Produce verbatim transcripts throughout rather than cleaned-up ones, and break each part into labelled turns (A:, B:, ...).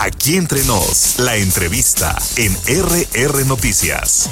A: Aquí Entre Nos, la entrevista en R R Noticias.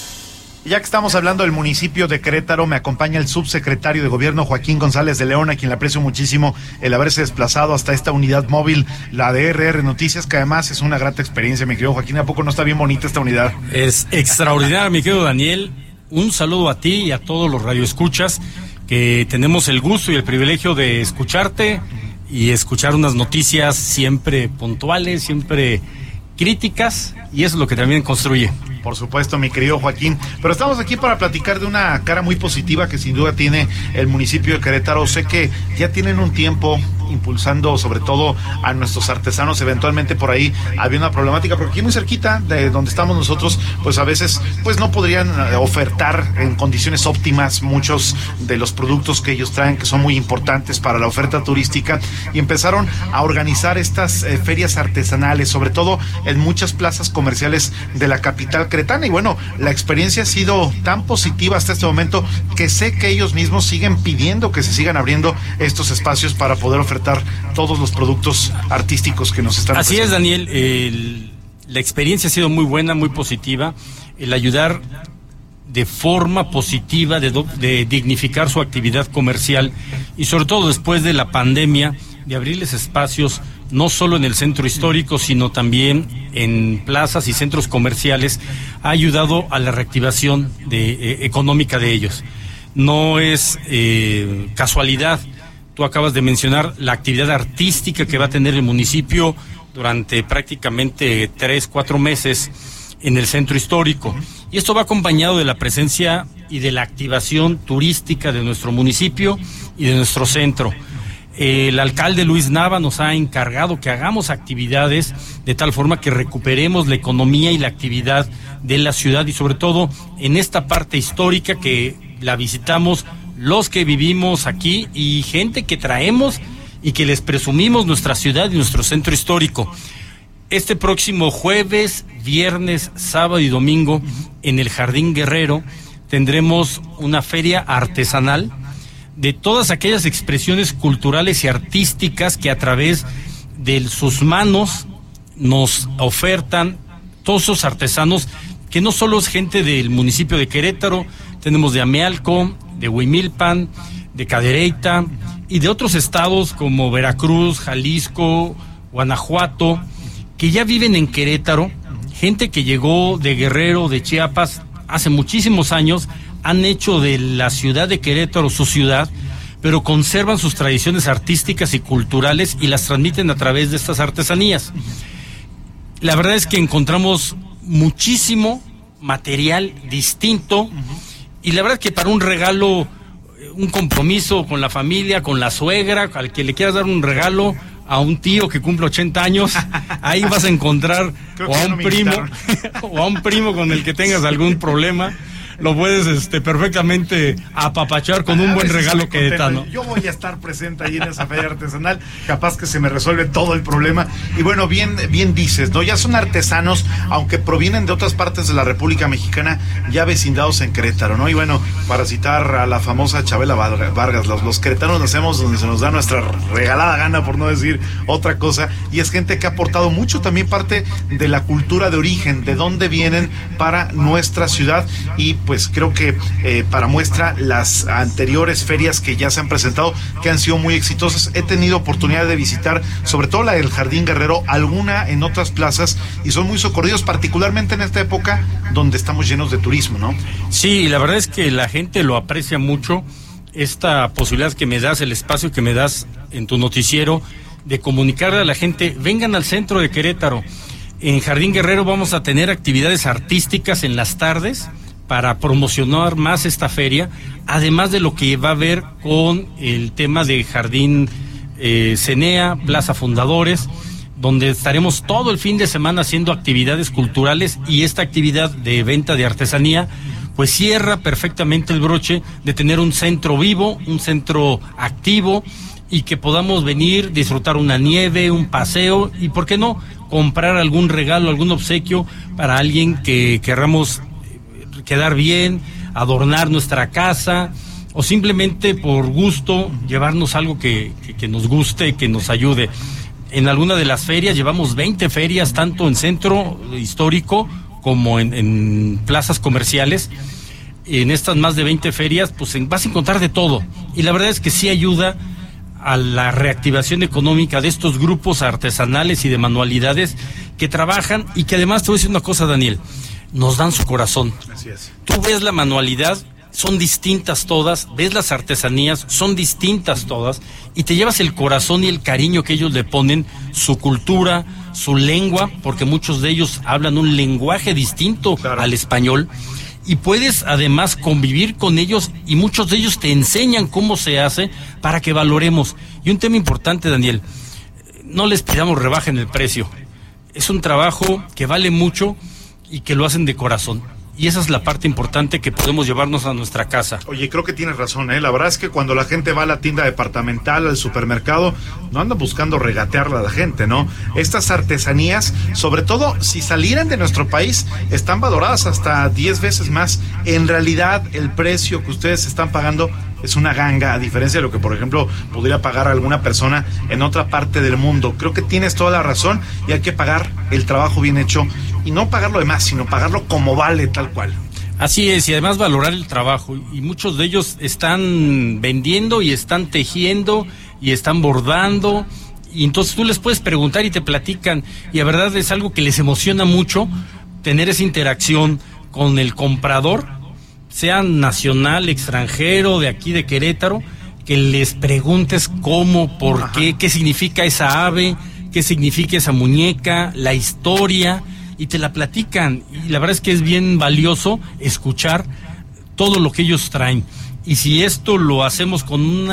B: Ya que estamos hablando del municipio de Querétaro, me acompaña el subsecretario de Gobierno Joaquín González de León, a quien le aprecio muchísimo el haberse desplazado hasta esta unidad móvil, la de R R Noticias, que además es una grata experiencia, mi querido Joaquín. ¿A poco no está bien bonita esta unidad?
C: Es extraordinaria, mi querido Daniel. Un saludo a ti y a todos los radioescuchas, que tenemos el gusto y el privilegio de escucharte y escuchar unas noticias siempre puntuales, siempre críticas, y eso es lo que también construye.
B: Por supuesto, mi querido Joaquín, pero estamos aquí para platicar de una cara muy positiva que sin duda tiene el municipio de Querétaro. Sé que ya tienen un tiempo impulsando sobre todo a nuestros artesanos. Eventualmente por ahí había una problemática, porque aquí muy cerquita de donde estamos nosotros, pues a veces pues no podrían ofertar en condiciones óptimas muchos de los productos que ellos traen, que son muy importantes para la oferta turística, y empezaron a organizar estas eh, ferias artesanales, sobre todo en muchas plazas comerciales de la capital queretana. Y bueno, la experiencia ha sido tan positiva hasta este momento que sé que ellos mismos siguen pidiendo que se sigan abriendo estos espacios para poder ofertar todos los productos artísticos que nos están
C: Así ofreciendo. Es, Daniel, el, la experiencia ha sido muy buena, muy positiva. El ayudar de forma positiva de, do, de dignificar su actividad comercial, y sobre todo después de la pandemia, de abrirles espacios no solo en el centro histórico, sino también en plazas y centros comerciales, ha ayudado a la reactivación de, eh, económica de ellos. No es eh, casualidad. Tú acabas de mencionar la actividad artística que va a tener el municipio durante prácticamente tres, cuatro meses en el centro histórico. Y esto va acompañado de la presencia y de la activación turística de nuestro municipio y de nuestro centro. El alcalde Luis Nava nos ha encargado que hagamos actividades de tal forma que recuperemos la economía y la actividad de la ciudad, y sobre todo en esta parte histórica que la visitamos los que vivimos aquí y gente que traemos y que les presumimos nuestra ciudad y nuestro centro histórico. Este próximo jueves, viernes, sábado y domingo en el Jardín Guerrero tendremos una feria artesanal de todas aquellas expresiones culturales y artísticas que a través de sus manos nos ofertan todos esos artesanos, que no solo es gente del municipio de Querétaro, tenemos de Amealco, de Huimilpan, de Cadereyta y de otros estados como Veracruz, Jalisco, Guanajuato, que ya viven en Querétaro, gente que llegó de Guerrero, de Chiapas, hace muchísimos años, han hecho de la ciudad de Querétaro su ciudad, pero conservan sus tradiciones artísticas y culturales y las transmiten a través de estas artesanías. La verdad es que encontramos muchísimo material distinto, y la verdad es que para un regalo, un compromiso con la familia, con la suegra, al que le quieras dar un regalo, a un tío que cumple ochenta años, ahí vas a encontrar o a un primo o a un primo con el que tengas algún problema. Lo puedes este, perfectamente apapachar con un buen regalo queretano.
B: Yo voy a estar presente ahí en esa feria artesanal, capaz que se me resuelve todo el problema. Y bueno, bien, bien dices, ¿no? Ya son artesanos, aunque provienen de otras partes de la República Mexicana, ya vecindados en Querétaro, ¿no? Y bueno, para citar a la famosa Chabela Vargas, los, los queretanos nacemos donde se nos da nuestra regalada gana, por no decir otra cosa, y es gente que ha aportado mucho también parte de la cultura de origen, de dónde vienen para nuestra ciudad. Y pues creo que eh, para muestra las anteriores ferias que ya se han presentado, que han sido muy exitosas. He tenido oportunidad de visitar sobre todo la del Jardín Guerrero, alguna en otras plazas, y son muy socorridos, particularmente en esta época donde estamos llenos de turismo, ¿no?
C: Sí, la verdad es que la gente lo aprecia mucho, esta posibilidad que me das, el espacio que me das en tu noticiero, de comunicarle a la gente: vengan al centro de Querétaro. En Jardín Guerrero vamos a tener actividades artísticas en las tardes para promocionar más esta feria, además de lo que va a haber con el tema de Jardín eh, Cenea, Plaza Fundadores, donde estaremos todo el fin de semana haciendo actividades culturales, y esta actividad de venta de artesanía pues cierra perfectamente el broche de tener un centro vivo, un centro activo, y que podamos venir, disfrutar una nieve, un paseo, y por qué no, comprar algún regalo, algún obsequio para alguien que querramos quedar bien, adornar nuestra casa, o simplemente por gusto llevarnos algo que, que, que nos guste, que nos ayude. en alguna de las ferias, llevamos veinte ferias, tanto en centro histórico como en, en plazas comerciales. En estas más de veinte ferias, pues en, vas a encontrar de todo. Y la verdad es que sí ayuda a la reactivación económica de estos grupos artesanales y de manualidades que trabajan y que además, te voy a decir una cosa, Daniel, nos dan su corazón.
B: Así es.
C: Tú ves la manualidad, son distintas todas, ves las artesanías, son distintas todas, y te llevas el corazón y el cariño que ellos le ponen, su cultura, su lengua, porque muchos de ellos hablan un lenguaje distinto
B: claro.
C: al español, y puedes además convivir con ellos, y muchos de ellos te enseñan cómo se hace para que valoremos. Y un tema importante, Daniel, no les pidamos rebaja en el precio, es un trabajo que vale mucho y que lo hacen de corazón. Y esa es la parte importante que podemos llevarnos a nuestra casa.
B: Oye, creo que tienes razón, ¿eh? La verdad es que cuando la gente va a la tienda departamental, al supermercado, no anda buscando regatearla a la gente, ¿no? Estas artesanías, sobre todo si salieran de nuestro país, están valoradas hasta diez veces más. En realidad, el precio que ustedes están pagando es una ganga, a diferencia de lo que, por ejemplo, podría pagar alguna persona en otra parte del mundo. Creo que tienes toda la razón y hay que pagar el trabajo bien hecho y no pagarlo de más, sino pagarlo como vale, tal cual.
C: Así es, y además valorar el trabajo, y muchos de ellos están vendiendo y están tejiendo y están bordando, y entonces tú les puedes preguntar y te platican, y la verdad es algo que les emociona mucho, tener esa interacción con el comprador, sea nacional, extranjero, de aquí de Querétaro, que les preguntes cómo, por Ajá. qué, qué significa esa ave, qué significa esa muñeca, la historia, y te la platican, y la verdad es que es bien valioso escuchar todo lo que ellos traen. Y si esto lo hacemos con un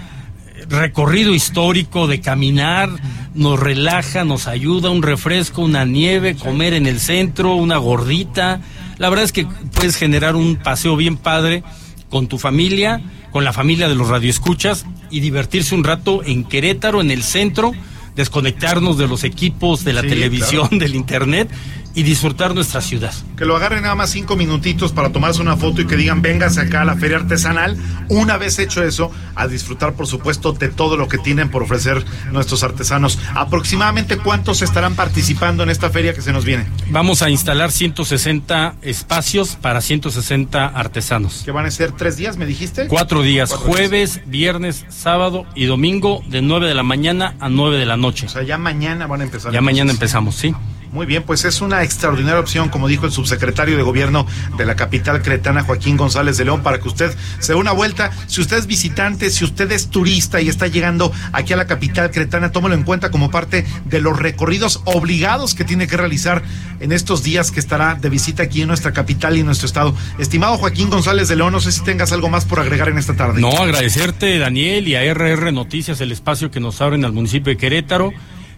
C: recorrido histórico de caminar, nos relaja, nos ayuda, un refresco, una nieve, comer en el centro, una gordita, la verdad es que puedes generar un paseo bien padre con tu familia, con la familia de los radioescuchas, y divertirse un rato en Querétaro, en el centro, desconectarnos de los equipos, de la sí, televisión, claro. del internet, y disfrutar nuestra ciudad.
B: Que lo agarren nada más cinco minutitos para tomarse una foto y que digan, véngase acá a la feria artesanal. Una vez hecho eso, a disfrutar, por supuesto, de todo lo que tienen por ofrecer nuestros artesanos. ¿Aproximadamente cuántos estarán participando en esta feria que se nos viene?
C: Vamos a instalar ciento sesenta espacios para ciento sesenta artesanos.
B: ¿Que van a ser tres días, me dijiste?
C: Cuatro días,
B: Cuatro
C: jueves,
B: días.
C: viernes, sábado y domingo, de nueve de la mañana a nueve de la noche.
B: O sea, ya mañana van a empezar.
C: Ya
B: entonces.
C: mañana empezamos, sí.
B: Muy bien, pues es una extraordinaria opción, como dijo el subsecretario de Gobierno de la capital queretana, Joaquín González de León, para que usted se dé una vuelta. Si usted es visitante, si usted es turista y está llegando aquí a la capital queretana, tómelo en cuenta como parte de los recorridos obligados que tiene que realizar en estos días que estará de visita aquí en nuestra capital y en nuestro estado. Estimado Joaquín González de León, no sé si tengas algo más por agregar en esta tarde.
C: No, agradecerte, Daniel, y a R R Noticias el espacio que nos abren al municipio de Querétaro.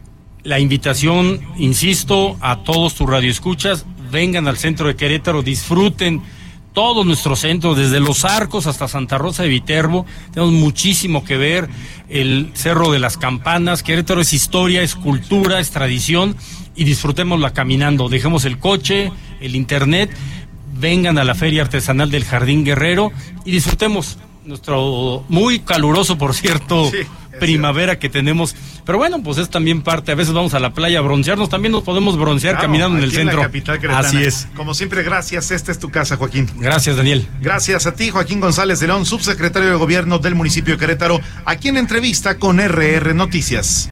C: La invitación, insisto, a todos tus radioescuchas, vengan al centro de Querétaro, disfruten todo nuestro centro, desde Los Arcos hasta Santa Rosa de Viterbo. Tenemos muchísimo que ver, el Cerro de las Campanas. Querétaro es historia, es cultura, es tradición, y disfrutémosla caminando. Dejemos el coche, el internet, vengan a la Feria Artesanal del Jardín Guerrero y disfrutemos nuestro muy caluroso, por cierto, sí, primavera cierto. que tenemos. Pero bueno, pues es también parte, a veces vamos a la playa a broncearnos, también nos podemos broncear claro, caminando en el centro. En la
B: capital queretana.
C: Así es.
B: Como siempre, gracias, esta es tu casa, Joaquín.
C: Gracias, Daniel.
B: Gracias a ti, Joaquín González de León, subsecretario de Gobierno del municipio de Querétaro, aquí en entrevista con R R Noticias.